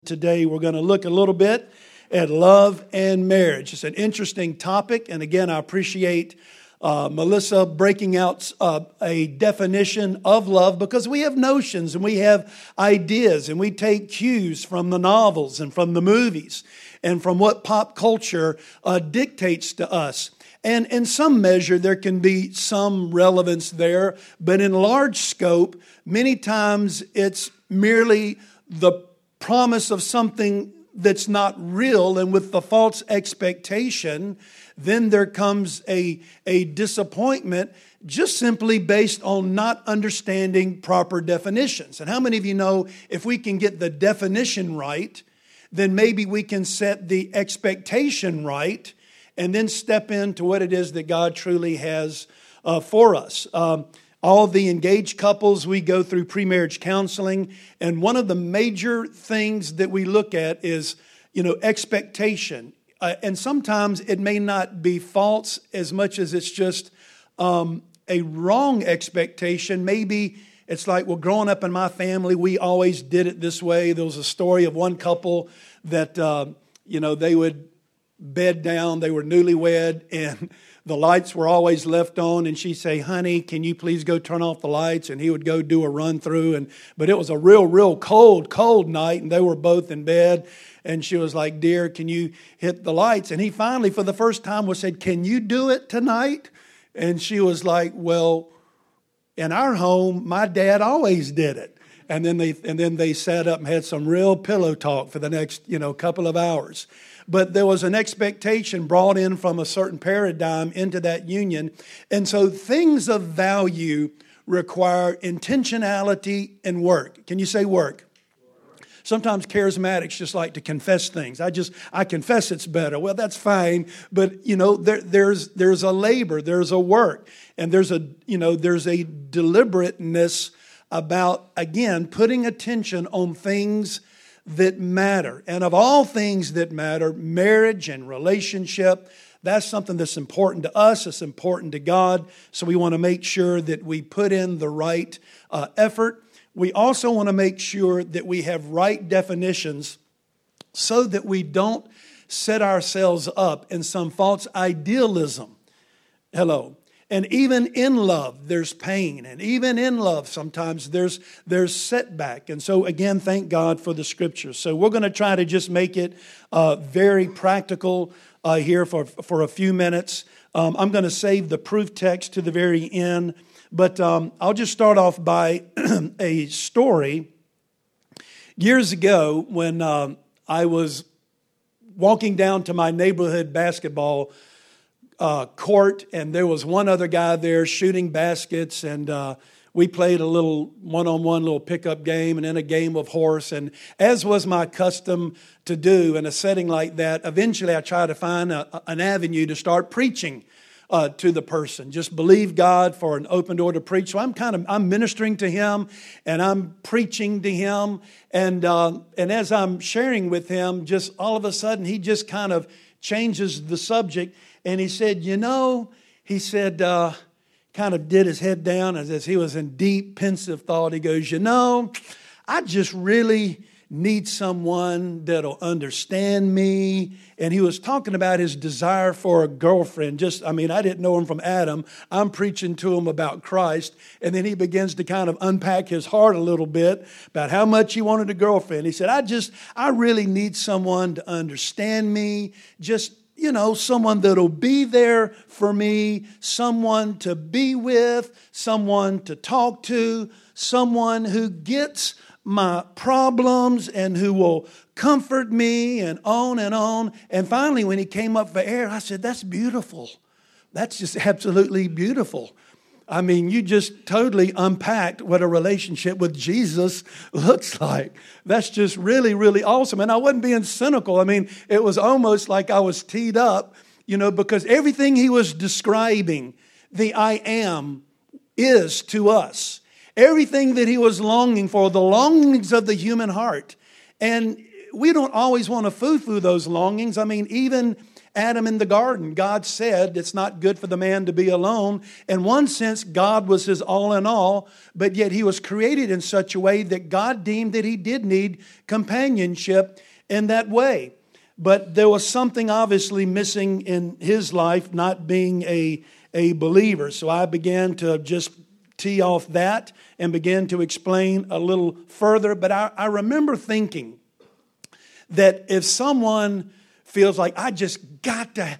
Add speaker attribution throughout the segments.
Speaker 1: Today we're going to look a little bit at love and marriage. It's an interesting topic, and again, I appreciate Melissa breaking out a definition of love, because we have notions and we have ideas and we take cues from the novels and from the movies and from what pop culture dictates to us. And in some measure, there can be some relevance there, but in large scope, many times it's merely the promise of something that's not real, and with the false expectation, then there comes a disappointment just simply based on not understanding proper definitions. And how many of you know if we can get the definition right, then maybe we can set the expectation right and then step into what it is that God truly has for us. All the engaged couples, we go through pre-marriage counseling, and one of the major things that we look at is, expectation. And sometimes it may not be false as much as it's just a wrong expectation. Maybe it's like, well, growing up in my family, we always did it this way. There was a story of one couple that, they would bed down, they were newlywed, and the lights were always left on, and she'd say, honey, can you please go turn off the lights? And he would go do a run through. But it was a real cold night, and they were both in bed. And she was like, dear, can you hit the lights? And he finally, for the first time, said, can you do it tonight? And she was like, well, in our home, my dad always did it. And then they sat up and had some real pillow talk for the next, couple of hours. But there was an expectation brought in from a certain paradigm into that union. And so things of value require intentionality and work. Can you say work? Sometimes charismatics just like to confess things. I confess it's better. Well, that's fine. But, there's a labor, there's a work, and there's a deliberateness about, again, putting attention on things that matter. And of all things that matter, marriage and relationship, that's something that's important to us. It's important to God. So we want to make sure that we put in the right effort. We also want to make sure that we have right definitions so that we don't set ourselves up in some false idealism. Hello. And even in love, there's pain. And even in love, sometimes there's setback. And so, again, thank God for the Scriptures. So we're going to try to just make it very practical here for a few minutes. I'm going to save the proof text to the very end. But I'll just start off by a story. Years ago, when I was walking down to my neighborhood basketball court, and there was one other guy there shooting baskets, and we played a little one-on-one little pickup game and then a game of horse. And as was my custom to do in a setting like that, eventually I tried to find an avenue to start preaching to the person. Just believe God for an open door to preach. So I'm ministering to him, and I'm preaching to him, and as I'm sharing with him, just all of a sudden he just kind of changes the subject. And he said, kind of did his head down as he was in deep, pensive thought. He goes, I just really need someone that'll understand me. And he was talking about his desire for a girlfriend. I didn't know him from Adam. I'm preaching to him about Christ. And then he begins to kind of unpack his heart a little bit about how much he wanted a girlfriend. He said, I really need someone to understand me. Someone that'll be there for me, someone to be with, someone to talk to, someone who gets my problems and who will comfort me, and on and on. And finally, when he came up for air, I said, that's beautiful. That's just absolutely beautiful. You just totally unpacked what a relationship with Jesus looks like. That's just really, really awesome. And I wasn't being cynical. It was almost like I was teed up, because everything he was describing, the I am, is to us. Everything that he was longing for, the longings of the human heart. And we don't always want to foo-foo those longings. Even Adam in the garden, God said it's not good for the man to be alone. In one sense, God was his all in all, but yet he was created in such a way that God deemed that he did need companionship in that way. But there was something obviously missing in his life, not being a believer. So I began to just tee off that and began to explain a little further. But I remember thinking that if someone feels like I just got to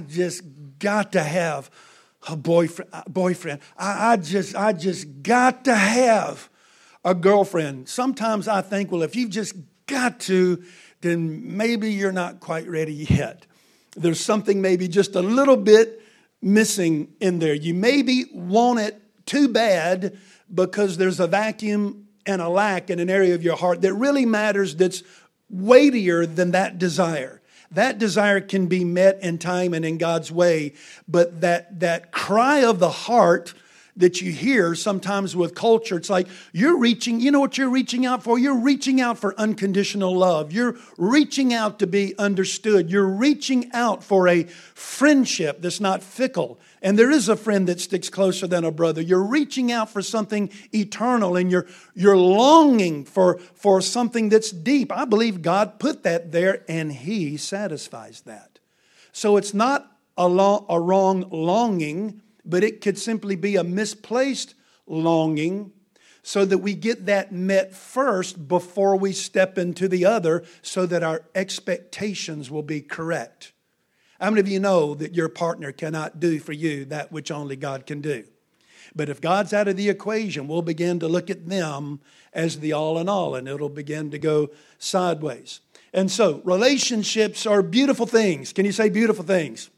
Speaker 1: have a boyfriend. I just got to have a girlfriend. Sometimes I think, well, if you've just got to, then maybe you're not quite ready yet. There's something maybe just a little bit missing in there. You maybe want it too bad because there's a vacuum and a lack in an area of your heart that really matters, that's weightier than that desire. That desire can be met in time and in God's way, but that cry of the heart that you hear sometimes with culture, it's like you're reaching, you know what you're reaching out for? You're reaching out for unconditional love. You're reaching out to be understood. You're reaching out for a friendship that's not fickle. And there is a friend that sticks closer than a brother. You're reaching out for something eternal, and you're longing for something that's deep. I believe God put that there, and He satisfies that. So it's not a wrong longing, but it could simply be a misplaced longing, so that we get that met first before we step into the other, so that our expectations will be correct. How many of you know that your partner cannot do for you that which only God can do? But if God's out of the equation, we'll begin to look at them as the all in all, and it'll begin to go sideways. And so relationships are beautiful things. Can you say beautiful things?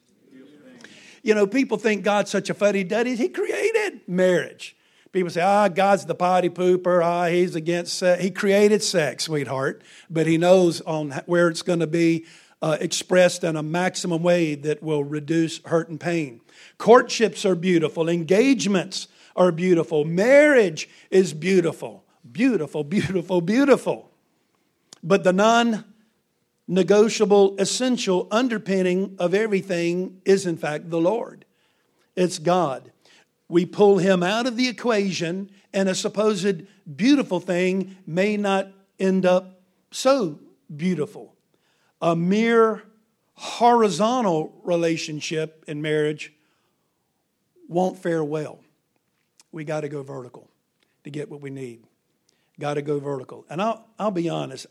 Speaker 1: You know, people think God's such a fuddy-duddy. He created marriage. People say, God's the potty pooper. He's against sex. He created sex, sweetheart. But He knows on where it's going to be expressed in a maximum way that will reduce hurt and pain. Courtships are beautiful. Engagements are beautiful. Marriage is beautiful. Beautiful, beautiful, beautiful. But the non-negotiable, essential underpinning of everything is, in fact, the Lord. It's God. We pull Him out of the equation, and a supposed beautiful thing may not end up so beautiful. A mere horizontal relationship in marriage won't fare well. We got to go vertical to get what we need. Got to go vertical. And I'll be honest,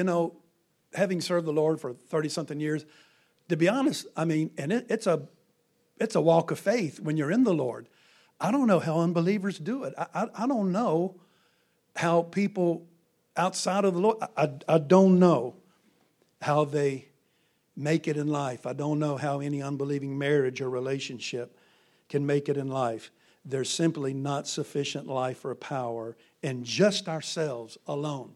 Speaker 1: having served the Lord for 30-something years, to be honest, it's a walk of faith when you're in the Lord. I don't know how unbelievers do it. I don't know how people outside of the Lord, I don't know how they make it in life. I don't know how any unbelieving marriage or relationship can make it in life. There's simply not sufficient life or power in just ourselves alone.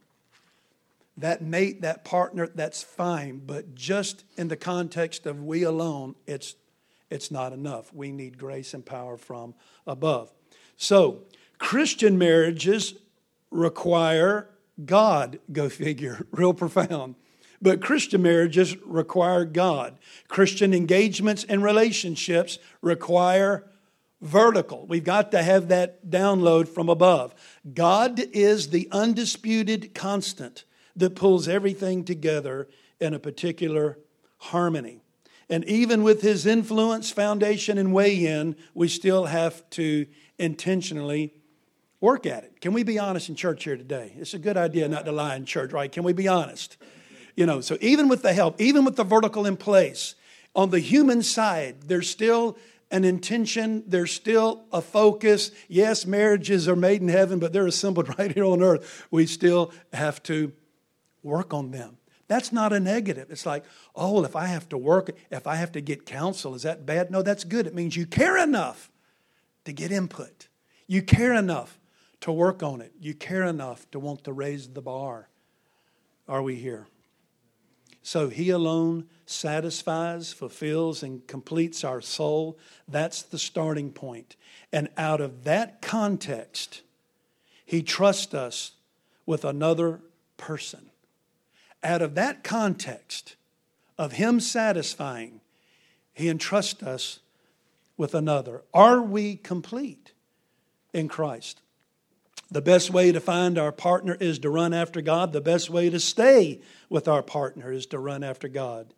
Speaker 1: That mate, that partner, that's fine, but just in the context of we alone, it's not enough. We need grace and power from above. So, Christian marriages require God, go figure, real profound. But Christian marriages require God. Christian engagements and relationships require vertical. We've got to have that download from above. God is the undisputed constant that pulls everything together in a particular harmony. And even with His influence, foundation, and weigh in, we still have to intentionally work at it. Can we be honest in church here today? It's a good idea not to lie in church, right? Can we be honest? So even with the help, even with the vertical in place, on the human side, there's still an intention, there's still a focus. Yes, marriages are made in heaven, but they're assembled right here on earth. We still have to work on them. That's not a negative. It's like, if I have to work, if I have to get counsel, is that bad? No, that's good. It means you care enough to get input. You care enough to work on it. You care enough to want to raise the bar. Are we here? So He alone satisfies, fulfills, and completes our soul. That's the starting point. And out of that context, He trusts us with another person. Out of that context of Him satisfying, He entrusts us with another. Are we complete in Christ? The best way to find our partner is to run after God. The best way to stay with our partner is to run after God.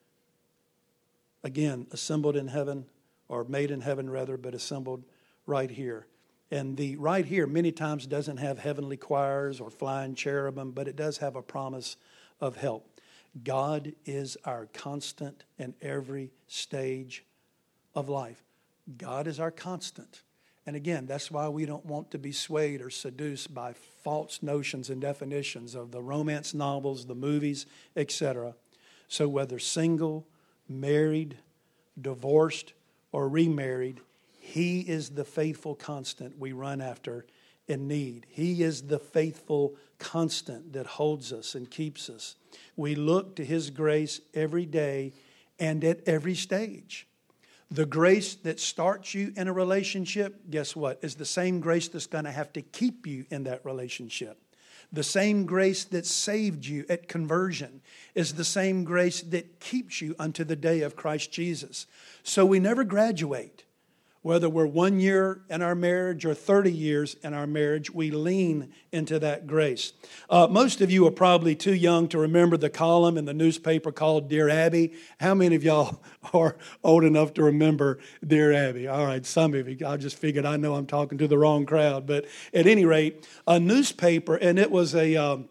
Speaker 1: Again, assembled in heaven, or made in heaven rather, but assembled right here. And the right here many times doesn't have heavenly choirs or flying cherubim, but it does have a promise of help. God is our constant in every stage of life. God is our constant. And again, that's why we don't want to be swayed or seduced by false notions and definitions of the romance novels, the movies, etc. So whether single, married, divorced, or remarried, He is the faithful constant we run after in need. He is the faithful constant that holds us and keeps us. We look to His grace every day and at every stage. The grace that starts you in a relationship, guess what, is the same grace that's going to have to keep you in that relationship. The same grace that saved you at conversion is the same grace that keeps you unto the day of Christ Jesus. So we never graduate. Whether we're 1 year in our marriage or 30 years in our marriage, we lean into that grace. Most of you are probably too young to remember the column in the newspaper called Dear Abby. How many of y'all are old enough to remember Dear Abby? All right, some of you. I just figured I know I'm talking to the wrong crowd. But at any rate, a newspaper, and it was a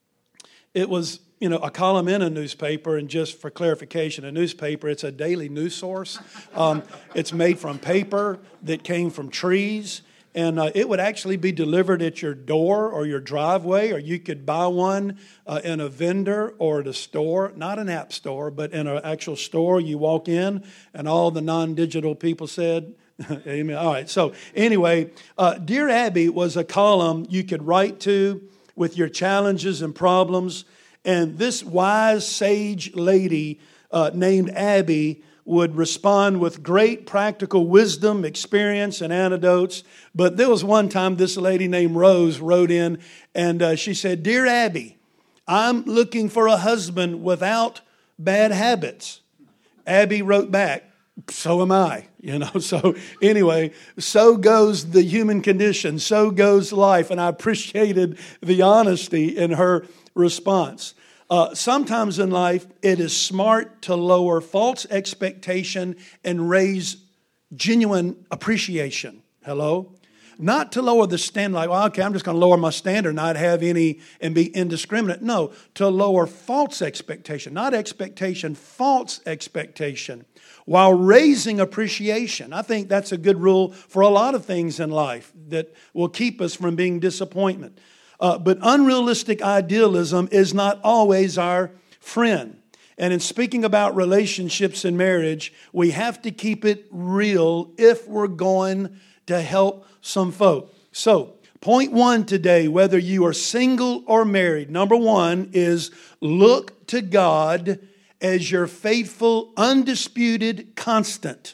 Speaker 1: column in a newspaper, and just for clarification, a newspaper, it's a daily news source. It's made from paper that came from trees, and it would actually be delivered at your door or your driveway, or you could buy one in a vendor or at a store, not an app store, but in an actual store. You walk in, and all the non-digital people said, amen. All right, so anyway, Dear Abby was a column you could write to with your challenges and problems. And this wise, sage lady named Abby would respond with great practical wisdom, experience, and anecdotes. But there was one time this lady named Rose wrote in, and she said, Dear Abby, I'm looking for a husband without bad habits. Abby wrote back, so am I. So anyway, so goes the human condition, so goes life. And I appreciated the honesty in her response. Sometimes in life, it is smart to lower false expectation and raise genuine appreciation. Hello? Not to lower the standard, like, well, okay, I'm just going to lower my standard, not have any, and be indiscriminate. No, to lower false expectation, not expectation, false expectation, while raising appreciation. I think that's a good rule for a lot of things in life that will keep us from being disappointment. But unrealistic idealism is not always our friend. And in speaking about relationships and marriage, we have to keep it real if we're going to help some folk. So, point one today, whether you are single or married, number one is look to God as your faithful, undisputed constant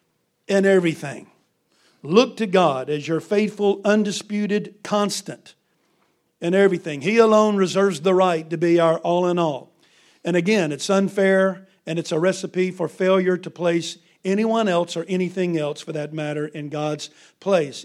Speaker 1: in everything. Look to God as your faithful, undisputed constant in everything. He alone reserves the right to be our all in all. And again, it's unfair and it's a recipe for failure to place anyone else or anything else for that matter in God's place.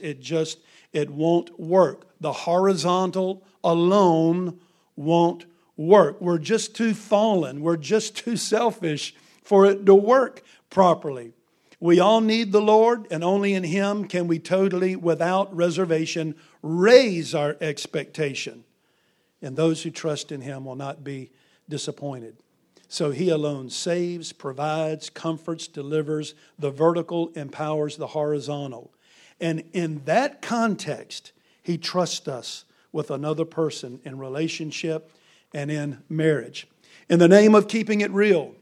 Speaker 1: It won't work. The horizontal alone won't work. We're just too fallen. We're just too selfish for it to work properly. We all need the Lord, and only in Him can we totally, without reservation, raise our expectation. And those who trust in Him will not be disappointed. So He alone saves, provides, comforts, delivers. The vertical empowers the horizontal. And in that context, He trusts us with another person in relationship and in marriage. In the name of keeping it real,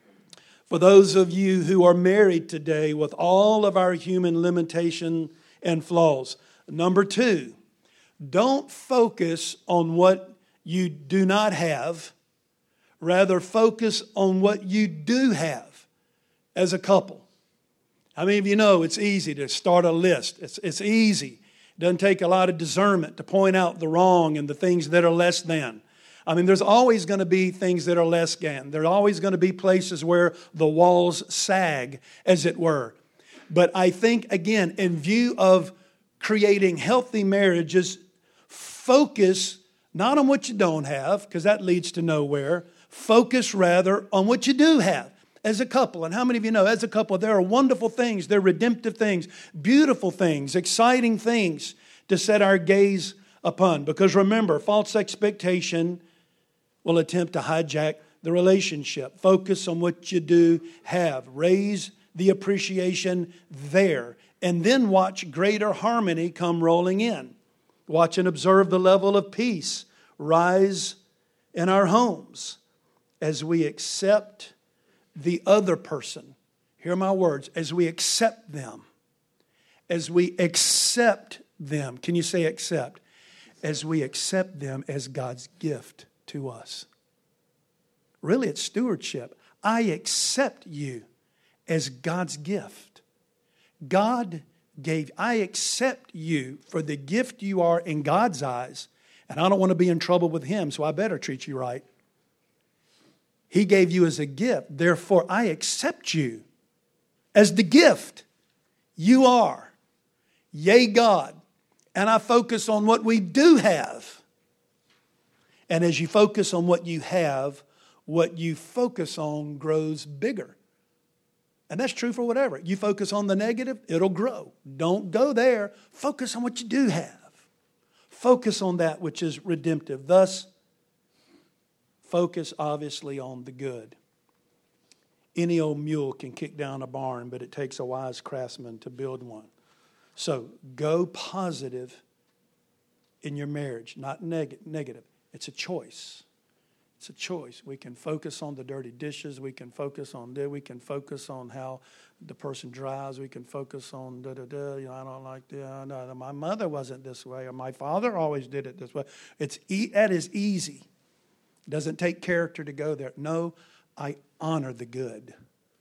Speaker 1: for those of you who are married today with all of our human limitation and flaws, number two, don't focus on what you do not have. Rather, focus on what you do have as a couple. How many of you know it's easy to start a list? It's easy. It doesn't take a lot of discernment to point out the wrong and the things that are less than. I mean, there's always going to be things that are less than. There are always going to be places where the walls sag, as it were. But I think, again, in view of creating healthy marriages, focus not on what you don't have, because that leads to nowhere. Focus rather on what you do have as a couple. And how many of you know, as a couple, there are wonderful things, there are redemptive things, beautiful things, exciting things to set our gaze upon. Because remember, false expectation will attempt to hijack the relationship. Focus on what you do have. Raise the appreciation there. And then watch greater harmony come rolling in. Watch and observe the level of peace rise in our homes as we accept the other person. Hear my words. As we accept them. As we accept them. Can you say accept? As we accept them as God's gift to us. Really, it's stewardship. I accept you as God's gift. I accept you for the gift you are in God's eyes, and I don't want to be in trouble with Him, so I better treat you right. He gave you as a gift, therefore I accept you as the gift you are. Yea, God. And I focus on what we do have. And as you focus on what you have, what you focus on grows bigger. And that's true for whatever. You focus on the negative, it'll grow. Don't go there. Focus on what you do have. Focus on that which is redemptive. Thus, focus obviously on the good. Any old mule can kick down a barn, but it takes a wise craftsman to build one. So, go positive in your marriage, not negative. It's a choice. It's a choice. We can focus on the dirty dishes. We can focus on that. We can focus on how the person drives. We can focus on da-da-da. You know, I don't like that. No, my mother wasn't this way, or my father always did it this way. That is easy. It doesn't take character to go there. No, I honor the good.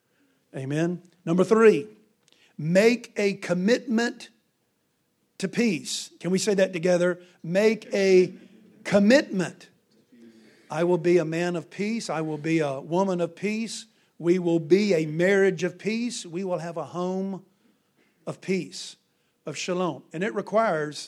Speaker 1: Amen. Number 3, make a commitment to peace. Can we say that together? Make a commitment. I will be a man of peace. I will be a woman of peace. We will be a marriage of peace. We will have a home of peace, of shalom. And it requires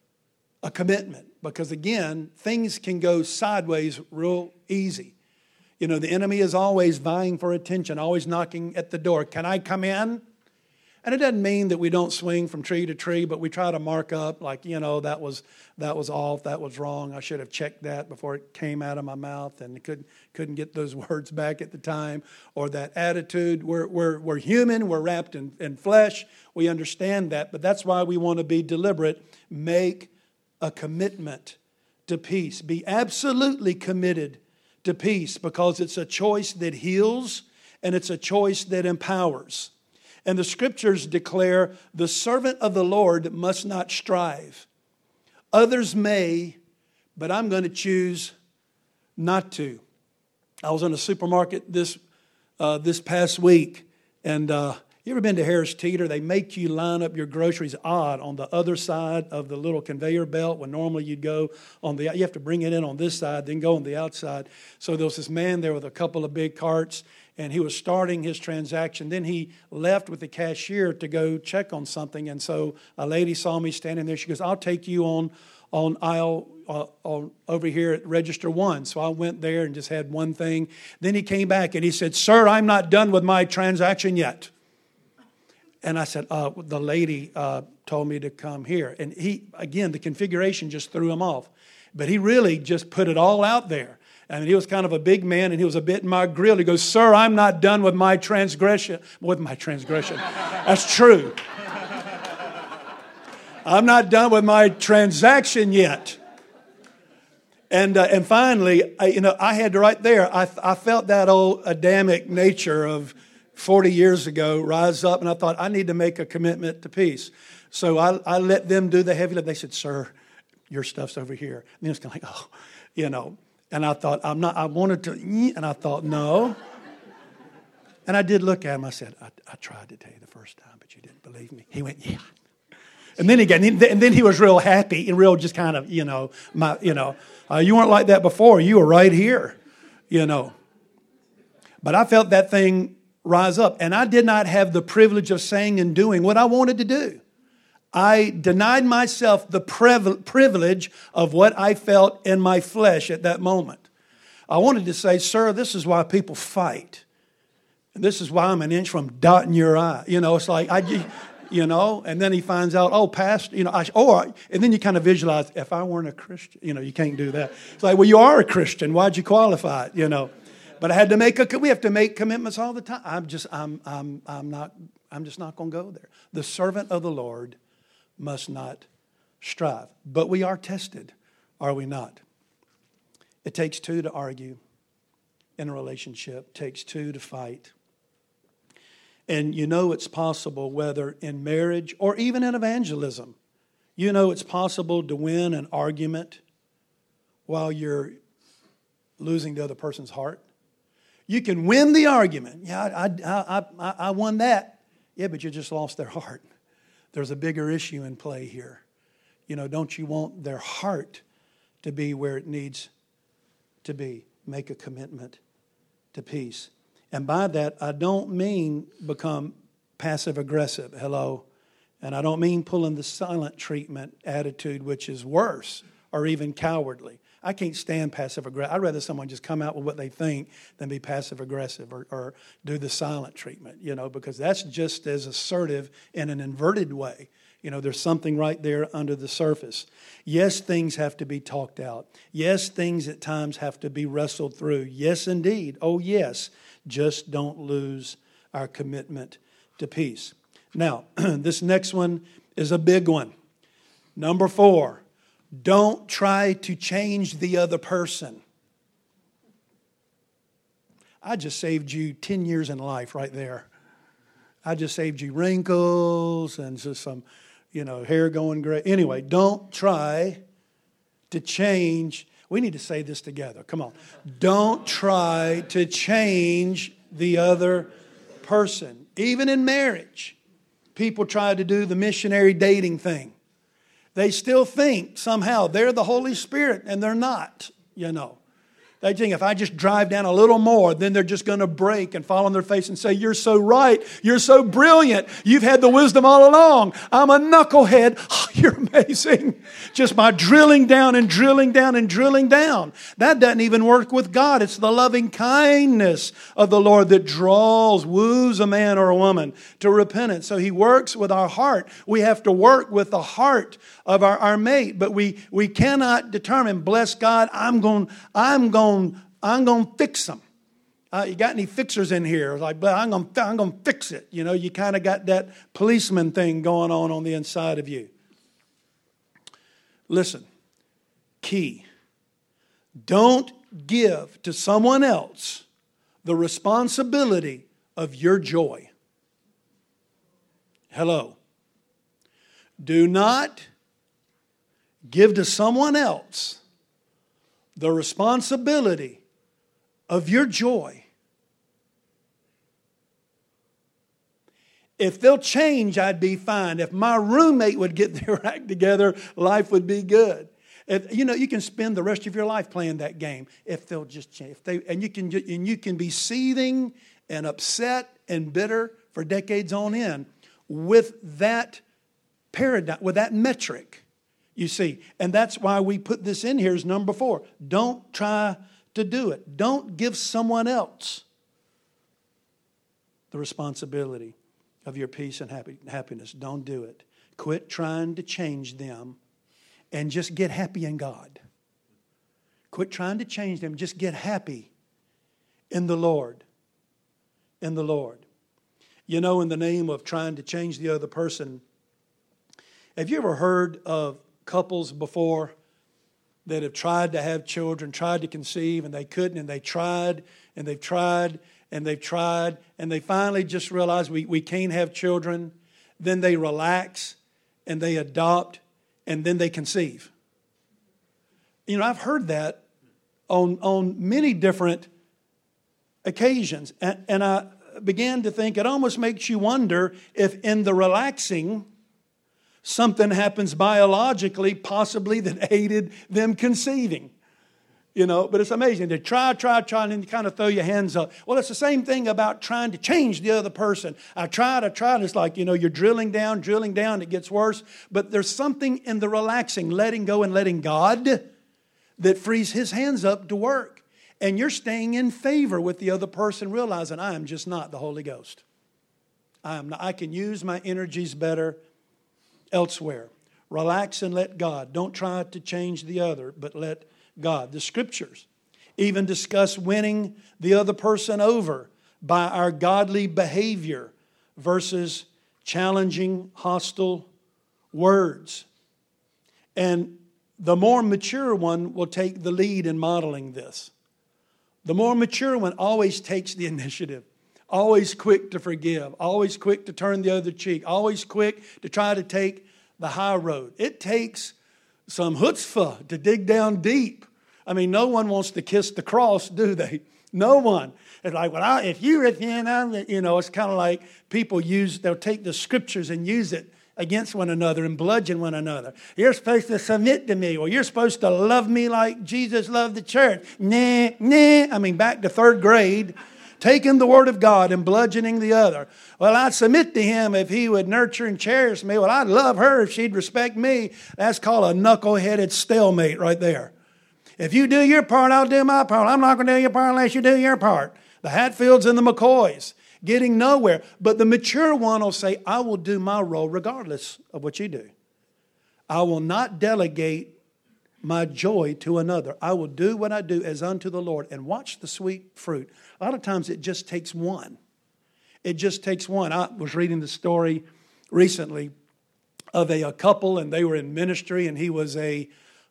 Speaker 1: a commitment because, again, things can go sideways real easy. You know, the enemy is always vying for attention, always knocking at the door. Can I come in? And it doesn't mean that we don't swing from tree to tree, but we try to mark up like, you know, that was off, that was wrong. I should have checked that before it came out of my mouth and couldn't get those words back at the time. Or that attitude. We're human, we're wrapped in flesh. We understand that, but that's why we want to be deliberate. Make a commitment to peace. Be absolutely committed to peace because it's a choice that heals and it's a choice that empowers. And the scriptures declare the servant of the Lord must not strive. Others may, but I'm going to choose not to. I was in a supermarket this past week, and you ever been to Harris Teeter? They make you line up your groceries odd on the other side of the little conveyor belt when normally you'd go on the, you have to bring it in on this side, then go on the outside. So there was this man there with a couple of big carts, and he was starting his transaction. Then he left with the cashier to go check on something. And so a lady saw me standing there. She goes, I'll take you on aisle over here at register 1. So I went there and just had one thing. Then he came back and he said, sir, I'm not done with my transaction yet. And I said, the lady told me to come here. And he, again, the configuration just threw him off. But he really just put it all out there. I mean, he was kind of a big man, and he was a bit in my grill. He goes, sir, I'm not done with my transgression. That's true. I'm not done with my transaction yet. And finally, I had to right there, I felt that old Adamic nature of 40 years ago rise up, and I thought, I need to make a commitment to peace. So I let them do the heavy lift. They said, sir, your stuff's over here. And then it's kind of like, oh, you know. And I thought, I wanted to, and I thought, no. And I did look at him. I said, I tried to tell you the first time, but you didn't believe me. He went, yeah. And then he was real happy and real just kind of, you weren't like that before. You were right here, But I felt that thing rise up. And I did not have the privilege of saying and doing what I wanted to do. I denied myself the privilege of what I felt in my flesh at that moment. I wanted to say, sir, this is why people fight. And this is why I'm an inch from dotting your I. It's like, and then he finds out, oh, pastor, and then you kind of visualize, if I weren't a Christian, you can't do that. It's like, well, you are a Christian. Why'd you qualify it, But I had to we have to make commitments all the time. I'm just not going to go there. The servant of the Lord must not strive. But we are tested, are we not? It takes two to argue in a relationship. It takes two to fight. And it's possible, whether in marriage or even in evangelism, it's possible to win an argument while you're losing the other person's heart. You can win the argument. Yeah, I won that. Yeah, but you just lost their heart. There's a bigger issue in play here. Don't you want their heart to be where it needs to be? Make a commitment to peace. And by that, I don't mean become passive aggressive. Hello. And I don't mean pulling the silent treatment attitude, which is worse, or even cowardly. I can't stand passive aggressive. I'd rather someone just come out with what they think than be passive aggressive or do the silent treatment, because that's just as assertive in an inverted way. There's something right there under the surface. Yes, things have to be talked out. Yes, things at times have to be wrestled through. Yes, indeed. Oh, yes. Just don't lose our commitment to peace. Now, this next one is a big one. Number 4, don't try to change the other person. I just saved you 10 years in life right there. I just saved you wrinkles and just some, hair going gray. Anyway, don't try to change. We need to say this together. Come on. Don't try to change the other person. Even in marriage, people try to do the missionary dating thing. They still think somehow they're the Holy Spirit, and they're not, They think if I just drive down a little more, then they're just going to break and fall on their face and say, you're so right. You're so brilliant. You've had the wisdom all along. I'm a knucklehead. Oh, you're amazing. Just by drilling down and drilling down and drilling down. That doesn't even work with God. It's the loving kindness of the Lord that woos a man or a woman to repentance. So He works with our heart. We have to work with the heart of our mate. But we cannot determine, bless God, I'm going to fix them. You got any fixers in here? Like, but I'm going to fix it. You kind of got that policeman thing going on the inside of you. Listen, key. Don't give to someone else the responsibility of your joy. Hello. Do not give to someone else the responsibility of your joy. If they'll change, I'd be fine. If my roommate would get their act together, life would be good. You can spend the rest of your life playing that game if they'll just change. And you can be seething and upset and bitter for decades on end with that paradigm, with that metric. You see, and that's why we put this in here as number 4. Don't try to do it. Don't give someone else the responsibility of your peace and happiness. Don't do it. Quit trying to change them and just get happy in God. Quit trying to change them. Just get happy in the Lord. In the Lord. In the name of trying to change the other person, have you ever heard of couples before that have tried to have children, tried to conceive, and they couldn't, and they tried, and they've tried, and they've tried, and they finally just realize we can't have children. Then they relax, and they adopt, and then they conceive. I've heard that on many different occasions, and I began to think it almost makes you wonder if in the relaxing, Something happens biologically, possibly that aided them conceiving. But it's amazing. They try, and then you kind of throw your hands up. Well, it's the same thing about trying to change the other person. I tried. It's like, you're drilling down, it gets worse. But there's something in the relaxing, letting go and letting God that frees His hands up to work. And you're staying in favor with the other person, realizing I am just not the Holy Ghost. I can use my energies better elsewhere. Relax and let God. Don't try to change the other, but let God. The Scriptures even discuss winning the other person over by our godly behavior versus challenging, hostile words. And the more mature one will take the lead in modeling this. The more mature one always takes the initiative. Always quick to forgive. Always quick to turn the other cheek. Always quick to try to take the high road. It takes some chutzpah to dig down deep. I mean, no one wants to kiss the cross, do they? No one. It's like, well, if you repent, it's kind of like people they'll take the Scriptures and use it against one another and bludgeon one another. You're supposed to submit to me, or you're supposed to love me like Jesus loved the church. Nah. I mean, back to third grade, taking the Word of God and bludgeoning the other. Well, I'd submit to him if he would nurture and cherish me. Well, I'd love her if she'd respect me. That's called a knuckle-headed stalemate right there. If you do your part, I'll do my part. I'm not going to do your part unless you do your part. The Hatfields and the McCoys, getting nowhere. But the mature one will say, I will do my role regardless of what you do. I will not delegate my joy to another. I will do what I do as unto the Lord. And watch the sweet fruit. A lot of times it just takes one. It just takes one. I was reading the story recently of a couple, and they were in ministry, and he was a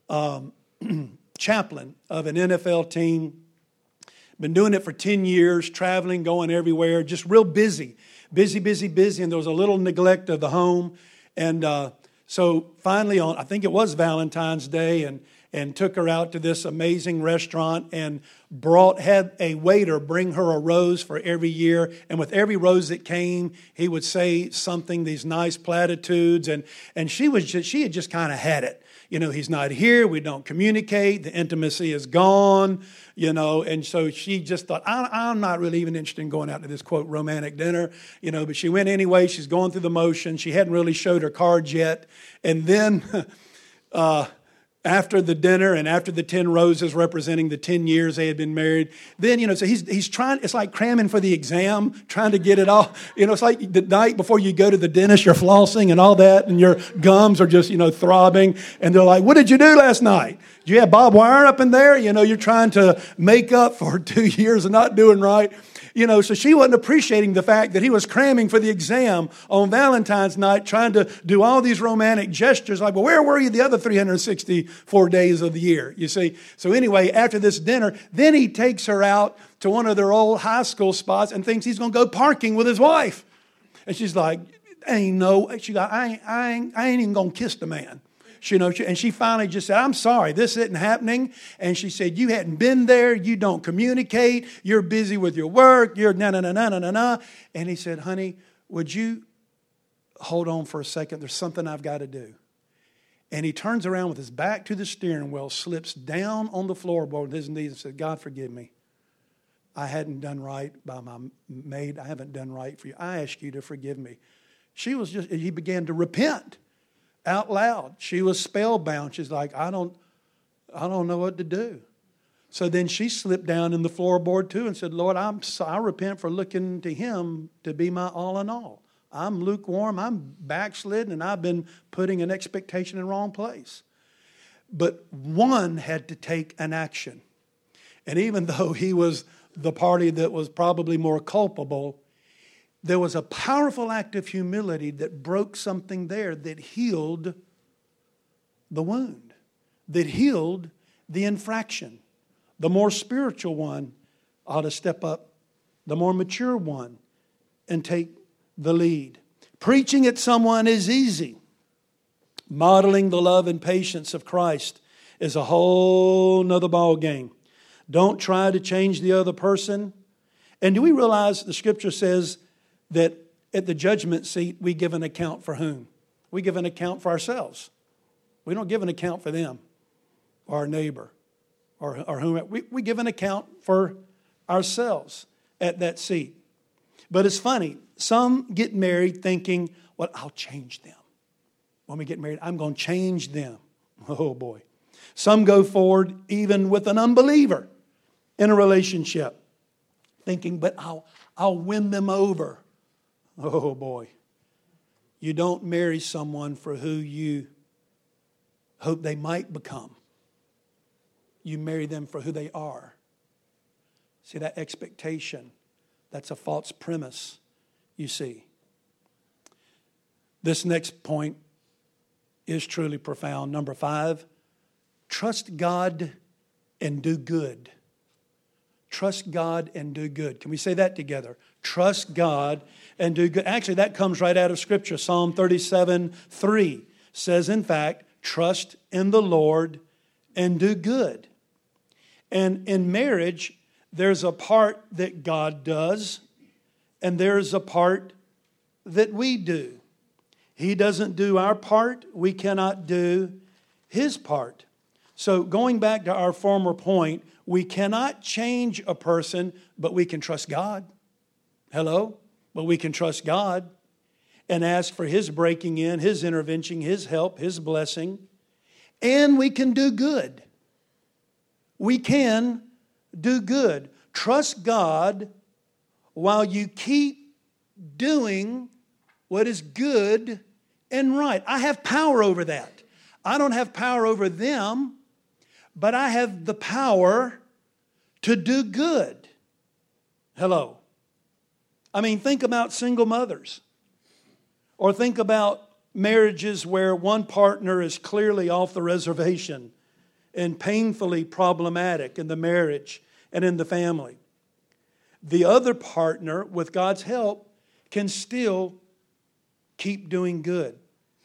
Speaker 1: chaplain of an NFL team. Been doing it for 10 years, traveling, going everywhere, just real busy. Busy. And there was a little neglect of the home. And so finally on, I think it was Valentine's Day, and took her out to this amazing restaurant and had a waiter bring her a rose for every year. And with every rose that came, he would say something, these nice platitudes. And she had just kind of had it. He's not here. We don't communicate. The intimacy is gone, And so she just thought, I'm not really even interested in going out to this, quote, romantic dinner, But she went anyway. She's going through the motions. She hadn't really showed her cards yet. And then after the dinner and after the 10 roses representing the 10 years they had been married, then, so he's trying, it's like cramming for the exam, trying to get it all. It's like the night before you go to the dentist, you're flossing and all that, and your gums are just, throbbing. And they're like, what did you do last night? Did you have Bob Wire up in there? You're trying to make up for 2 years of not doing right. So she wasn't appreciating the fact that he was cramming for the exam on Valentine's night, trying to do all these romantic gestures. Like, well, where were you the other 364 days of the year? You see? So anyway, after this dinner, then he takes her out to one of their old high school spots and thinks he's going to go parking with his wife. And she's like, I ain't even going to kiss the man. And she finally just said, I'm sorry, this isn't happening. And she said, you hadn't been there. You don't communicate. You're busy with your work. You're na. And he said, honey, would you hold on for a second? There's something I've got to do. And he turns around with his back to the steering wheel, slips down on the floorboard with his knees and said, God, forgive me. I hadn't done right by my maid. I haven't done right for you. I ask you to forgive me. He began to repent. Out loud. She was spellbound. She's like, I don't know what to do. So then she slipped down in the floorboard too and said, Lord, I repent for looking to him to be my all in all. I'm lukewarm. I'm backslidden, and I've been putting an expectation in the wrong place. But one had to take an action. And even though he was the party that was probably more culpable, there was a powerful act of humility that broke something there, that healed the wound, that healed the infraction. The more spiritual one ought to step up, the more mature one, and take the lead. Preaching at someone is easy. Modeling the love and patience of Christ is a whole nother ball game. Don't try to change the other person. And do we realize the Scripture says that at the judgment seat, we give an account for whom? We give an account for ourselves. We don't give an account for them or our neighbor or whomever. We give an account for ourselves at that seat. But it's funny. Some get married thinking, well, I'll change them. When we get married, I'm going to change them. Oh, boy. Some go forward even with an unbeliever in a relationship, thinking, but I'll win them over. Oh, boy. You don't marry someone for who you hope they might become. You marry them for who they are. See, that expectation, that's a false premise, you see. This next point is truly profound. Number 5, trust God and do good. Trust God and do good. Can we say that together? Trust God and do good. Actually, that comes right out of Scripture. Psalm 37:3 says, in fact, trust in the Lord and do good. And in marriage, there's a part that God does, and there's a part that we do. He doesn't do our part. We cannot do His part. So going back to our former point, we cannot change a person, but we can trust God. Hello? But we can trust God and ask for His breaking in, His intervention, His help, His blessing. And we can do good. We can do good. Trust God while you keep doing what is good and right. I have power over that. I don't have power over them, but I have the power to do good. Hello. I mean, think about single mothers. Or think about marriages where one partner is clearly off the reservation and painfully problematic in the marriage and in the family. The other partner, with God's help, can still keep doing good.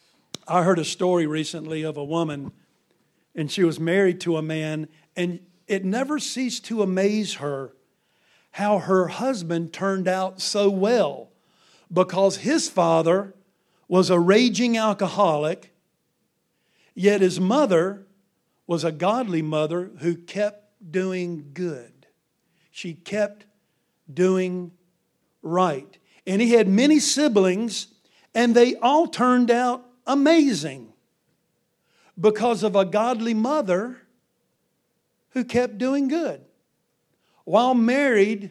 Speaker 1: I heard a story recently of a woman, and she was married to a man, and it never ceased to amaze her how her husband turned out so well, because his father was a raging alcoholic, yet his mother was a godly mother who kept doing good. She kept doing right. And he had many siblings, and they all turned out amazing because of a godly mother who kept doing good while married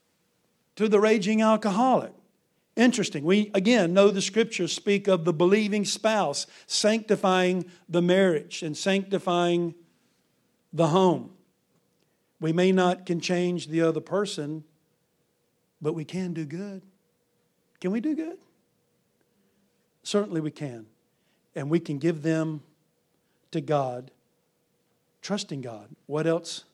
Speaker 1: to the raging alcoholic. Interesting. We, again, know the Scriptures speak of the believing spouse sanctifying the marriage and sanctifying the home. We may not can change the other person, but we can do good. Can we do good? Certainly we can. And we can give them to God, trusting God. What else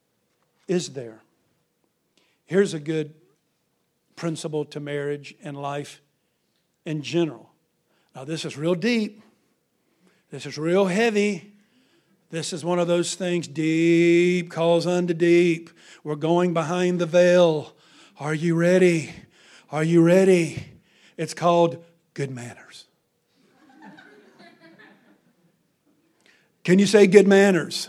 Speaker 1: is there? Here's a good principle to marriage and life in general. Now, this is real deep. This is real heavy. This is one of those things, deep calls unto deep. We're going behind the veil. Are you ready? Are you ready? It's called good manners. Can you say good manners?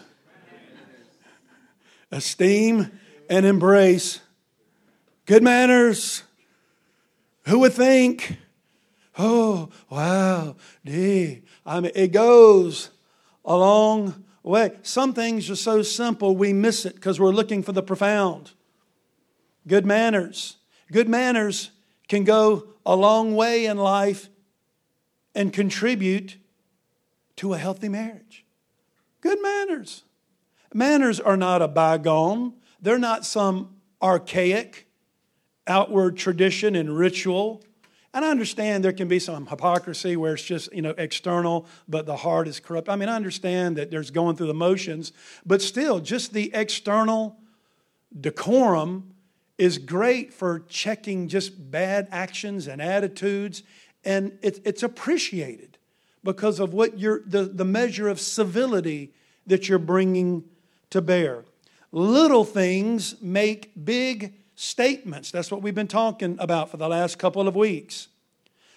Speaker 1: Esteem and embrace good manners. Who would think? Oh, wow. It goes a long way. Some things are so simple we miss it because we're looking for the profound. Good manners. Good manners can go a long way in life and contribute to a healthy marriage. Good manners. Manners are not a bygone. They're not some archaic outward tradition and ritual. And I understand there can be some hypocrisy where it's just, external, but the heart is corrupt. I mean, I understand that there's going through the motions, but still, just the external decorum is great for checking just bad actions and attitudes, and it's appreciated because of what the measure of civility that you're bringing to bear. Little things make big statements. That's what we've been talking about for the last couple of weeks.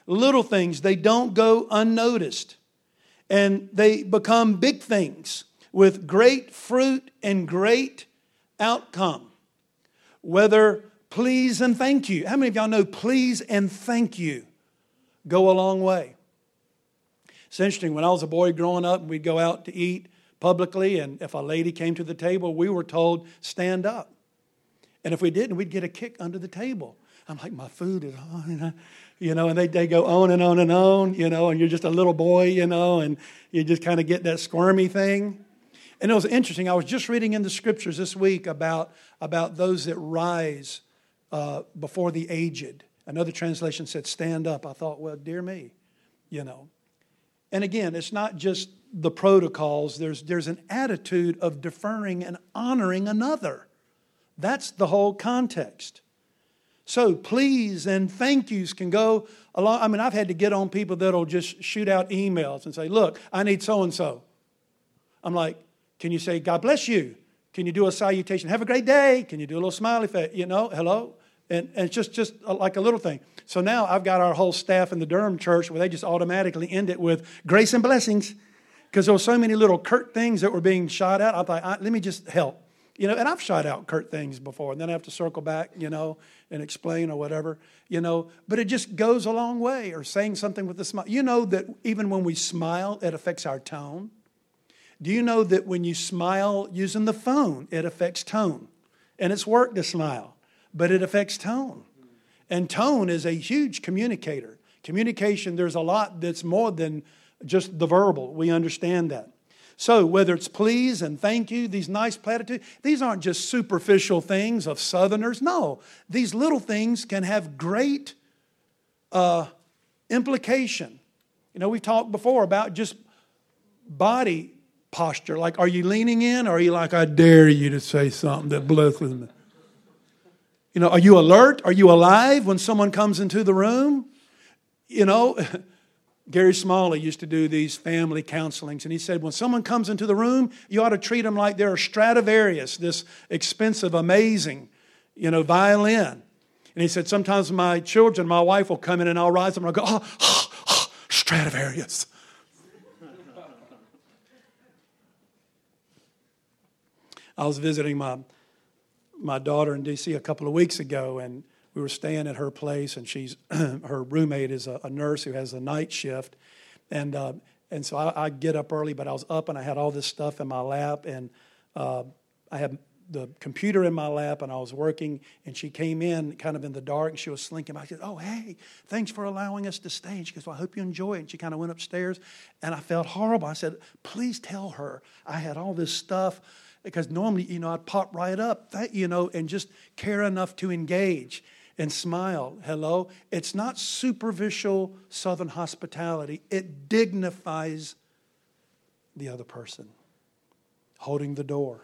Speaker 1: Little things, they don't go unnoticed. And they become big things with great fruit and great outcome. Whether please and thank you. How many of y'all know please and thank you go a long way? It's interesting, when I was a boy growing up, we'd go out to eat publicly, and if a lady came to the table, we were told, stand up. And if we didn't, we'd get a kick under the table. I'm like, my food is on, and they go on and on and on, and you're just a little boy, and you just kind of get that squirmy thing. And it was interesting. I was just reading in the scriptures this week about those that rise before the aged. Another translation said, stand up. I thought, well, dear me, And again, it's not just the protocols. There's an attitude of deferring and honoring another. That's the whole context. So please and thank yous can go along. I mean, I've had to get on people that'll just shoot out emails and say, look, I need so-and-so. I'm like, can you say, God bless you? Can you do a salutation? Have a great day. Can you do a little smiley face? Hello? And it's just like a little thing. So now I've got our whole staff in the Durham church where they just automatically end it with grace and blessings. Because there were so many little curt things that were being shot out. I thought, let me just help. And I've shot out curt things before. And then I have to circle back, and explain or whatever. But it just goes a long way. Or saying something with a smile. You know that even when we smile, it affects our tone. Do you know that when you smile using the phone, it affects tone? And it's work to smile. But it affects tone. And tone is a huge communicator. Communication, there's a lot that's more than just the verbal. We understand that. So whether it's please and thank you, these nice platitudes, these aren't just superficial things of Southerners. No, these little things can have great implication. We've talked before about just body posture. Like, are you leaning in? Or are you like, I dare you to say something that blesses me? Are you alert? Are you alive when someone comes into the room? Gary Smalley used to do these family counselings, and he said, when someone comes into the room, you ought to treat them like they're a Stradivarius, this expensive, amazing, violin. And he said, sometimes my children, my wife will come in and I'll rise them and I'll go, Stradivarius. I was visiting my daughter in D.C. a couple of weeks ago, and we were staying at her place, and her roommate is a nurse who has a night shift, and so I get up early, but I was up and I had all this stuff in my lap, and I had the computer in my lap, and I was working, and she came in kind of in the dark, and she was slinking by. I said, oh, hey, thanks for allowing us to stay. And she goes, well, I hope you enjoy it. And she kind of went upstairs, and I felt horrible. I said, please tell her I had all this stuff, because normally, I'd pop right up, and just care enough to engage and smile. Hello? It's not superficial Southern hospitality. It dignifies the other person. Holding the door.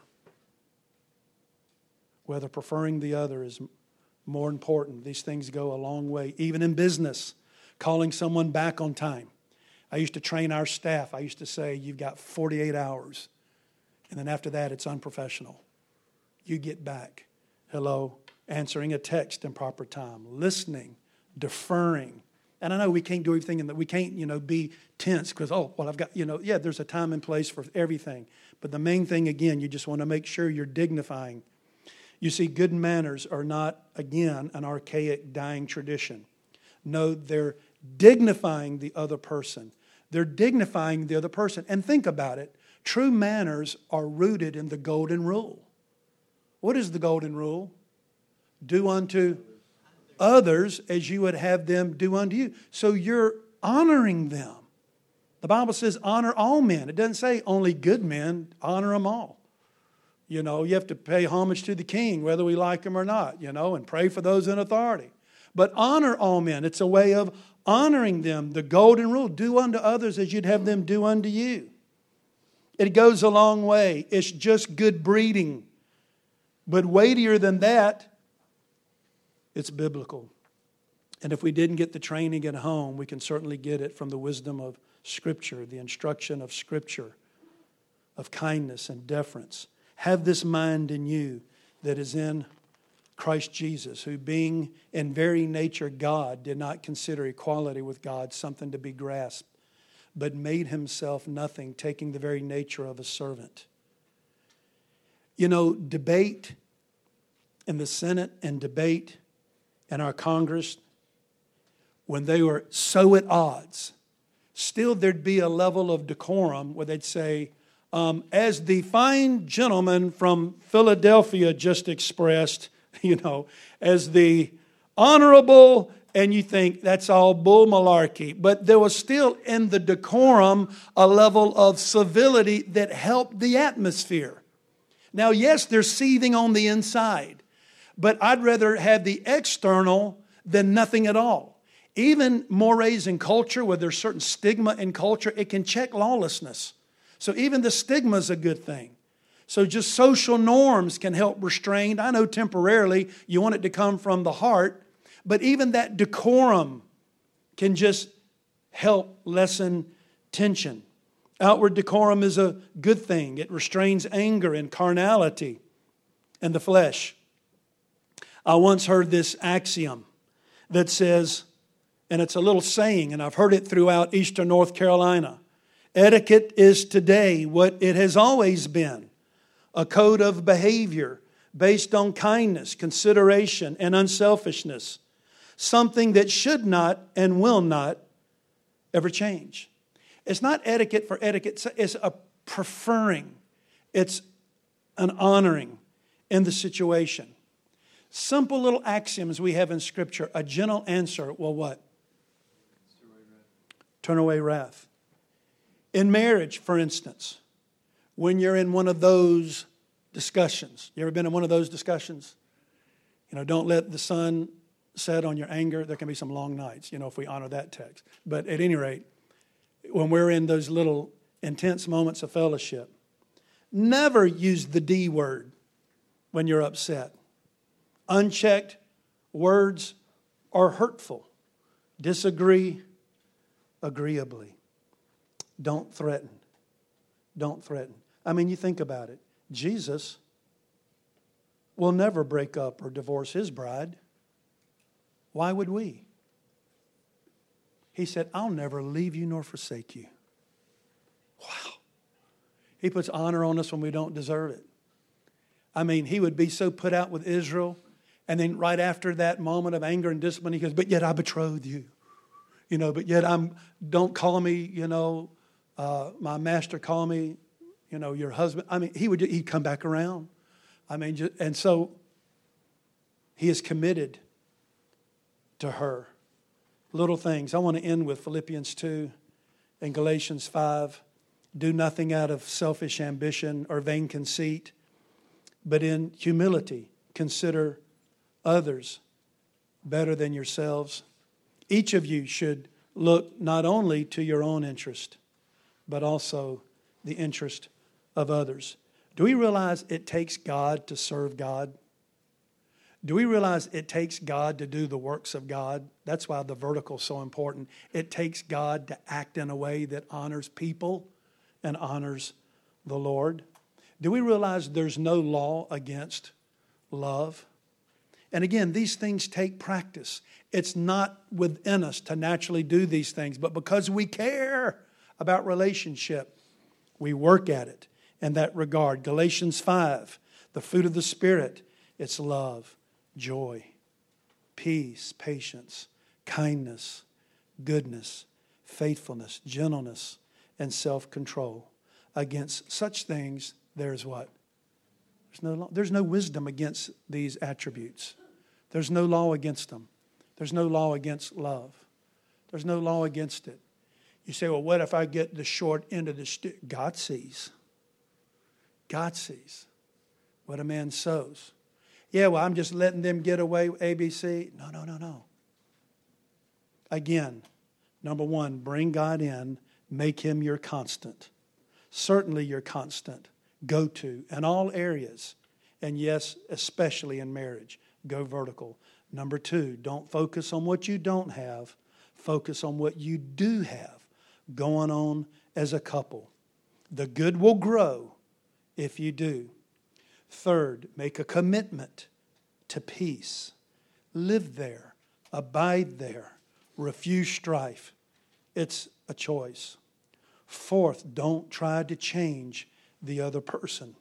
Speaker 1: Whether preferring the other is more important. These things go a long way. Even in business, calling someone back on time. I used to train our staff. I used to say, you've got 48 hours. And then after that, it's unprofessional. You get back. Hello. Answering a text in proper time. Listening. Deferring. And I know we can't do everything, and we can't, be tense because, I've got, there's a time and place for everything. But the main thing, again, you just want to make sure you're dignifying. You see, good manners are not, again, an archaic, dying tradition. No, they're dignifying the other person. They're dignifying the other person. And think about it. True manners are rooted in the golden rule. What is the golden rule? Do unto others as you would have them do unto you. So you're honoring them. The Bible says honor all men. It doesn't say only good men. Honor them all. You have to pay homage to the king, whether we like him or not, and pray for those in authority. But honor all men. It's a way of honoring them. The golden rule, do unto others as you'd have them do unto you. It goes a long way. It's just good breeding. But weightier than that, it's biblical. And if we didn't get the training at home, we can certainly get it from the wisdom of Scripture, the instruction of Scripture, of kindness and deference. Have this mind in you that is in Christ Jesus, who being in very nature God, did not consider equality with God something to be grasped, but made himself nothing, taking the very nature of a servant. You know, debate in the Senate and debate in our Congress, when they were so at odds, still there'd be a level of decorum where they'd say, as the fine gentleman from Philadelphia just expressed, as the honorable, and you think that's all bull malarkey. But there was still in the decorum a level of civility that helped the atmosphere. Now, yes, they're seething on the inside, but I'd rather have the external than nothing at all. Even mores in culture, where there's certain stigma in culture, it can check lawlessness. So even the stigma is a good thing. So just social norms can help restrain. I know temporarily you want it to come from the heart, but even that decorum can just help lessen tension. Outward decorum is a good thing. It restrains anger and carnality and the flesh. I once heard this axiom that says, and it's a little saying, and I've heard it throughout eastern North Carolina, etiquette is today what it has always been, a code of behavior based on kindness, consideration, and unselfishness, something that should not and will not ever change. It's not etiquette for etiquette, it's a preferring, it's an honoring in the situation. Simple little axioms we have in Scripture. A gentle answer will what? Turn away wrath. In marriage, for instance, when you're in one of those discussions, you ever been in one of those discussions? Don't let the sun set on your anger. There can be some long nights, if we honor that text. But at any rate, when we're in those little intense moments of fellowship, never use the D word when you're upset. Unchecked words are hurtful. Disagree agreeably. Don't threaten. Don't threaten. I mean, you think about it. Jesus will never break up or divorce his bride. Why would we? He said, I'll never leave you nor forsake you. Wow. He puts honor on us when we don't deserve it. I mean, he would be so put out with Israel. And then right after that moment of anger and discipline, he goes, but yet I betrothed you. But yet don't call me, my master call me, your husband. I mean, he'd come back around. I mean, and so he is committed to her. Little things. I want to end with Philippians 2 and Galatians 5. Do nothing out of selfish ambition or vain conceit, but in humility consider others better than yourselves. Each of you should look not only to your own interest, but also the interest of others. Do we realize it takes God to serve God? Do we realize it takes God to do the works of God? That's why the vertical is so important. It takes God to act in a way that honors people and honors the Lord. Do we realize there's no law against love? And again, these things take practice. It's not within us to naturally do these things, but because we care about relationship, we work at it in that regard. Galatians 5, the fruit of the Spirit, it's love, joy, peace, patience, kindness, goodness, faithfulness, gentleness, and self-control. Against such things, there's what? There's no wisdom against these attributes. There's no law against them. There's no law against love. There's no law against it. You say, well, what if I get the short end of the stick? God sees. God sees what a man sows. Yeah, well, I'm just letting them get away with ABC. No. Again, number one, bring God in. Make him your constant. Certainly your constant. Go to in all areas. And yes, especially in marriage. Go vertical. Number two, don't focus on what you don't have. Focus on what you do have going on as a couple. The good will grow if you do. Third, make a commitment to peace. Live there. Abide there. Refuse strife. It's a choice. Fourth, don't try to change the other person.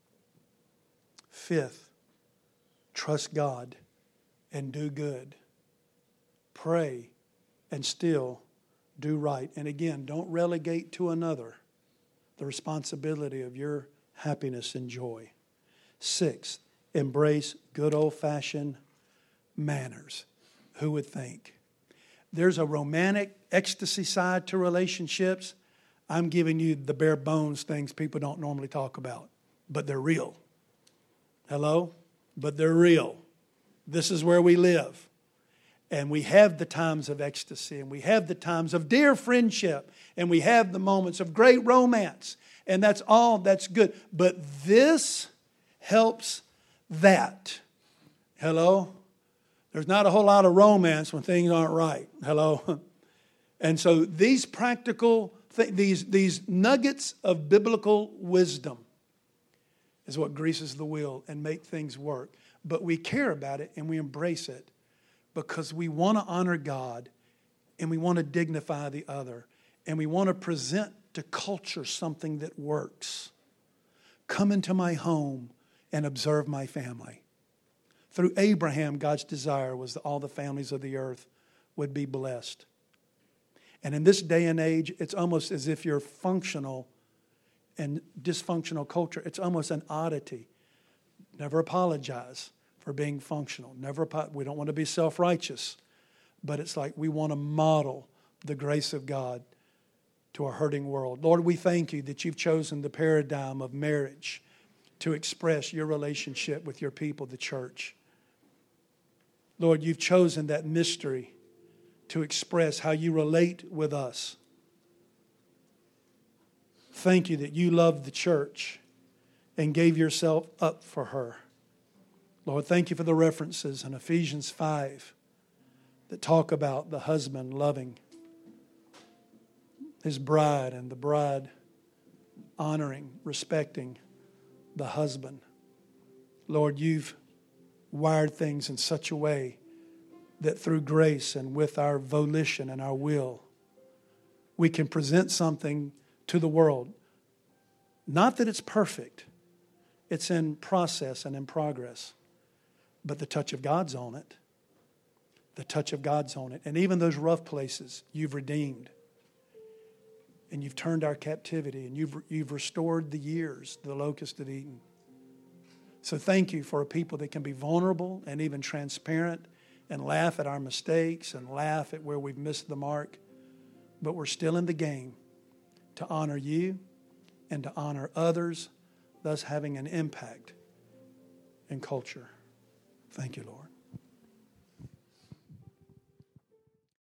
Speaker 1: Fifth, trust God and do good. Pray and still do right. And again, don't relegate to another the responsibility of your happiness and joy. Sixth, embrace good old-fashioned manners. Who would think? There's a romantic ecstasy side to relationships. I'm giving you the bare bones things people don't normally talk about, but they're real. Hello? But they're real. This is where we live. And we have the times of ecstasy, and we have the times of dear friendship, and we have the moments of great romance. And that's all that's good. But this helps that. Hello? There's not a whole lot of romance when things aren't right. Hello? And so these practical, these nuggets of biblical wisdom is what greases the wheel and make things work. But we care about it and we embrace it because we want to honor God and we want to dignify the other and we want to present to culture something that works. Come into my home and observe my family. Through Abraham, God's desire was that all the families of the earth would be blessed. And in this day and age, it's almost as if you're functional and dysfunctional culture. It's almost an oddity. Never apologize for being functional. We don't want to be self-righteous. But it's like we want to model the grace of God to a hurting world. Lord, we thank you that you've chosen the paradigm of marriage to express your relationship with your people, the church. Lord, you've chosen that mystery to express how you relate with us. Thank you that you loved the church and gave yourself up for her. Lord, thank you for the references in Ephesians 5 that talk about the husband loving his bride and the bride honoring, respecting the husband. Lord, you've wired things in such a way that through grace and with our volition and our will, we can present something to the world. Not that it's perfect. It's in process and in progress. But the touch of God's on it. The touch of God's on it. And even those rough places, you've redeemed. And you've turned our captivity. And you've restored the years, the locust have eaten. So thank you for a people that can be vulnerable and even transparent and laugh at our mistakes and laugh at where we've missed the mark. But we're still in the game to honor you and to honor others, thus having an impact in culture. Thank you, Lord.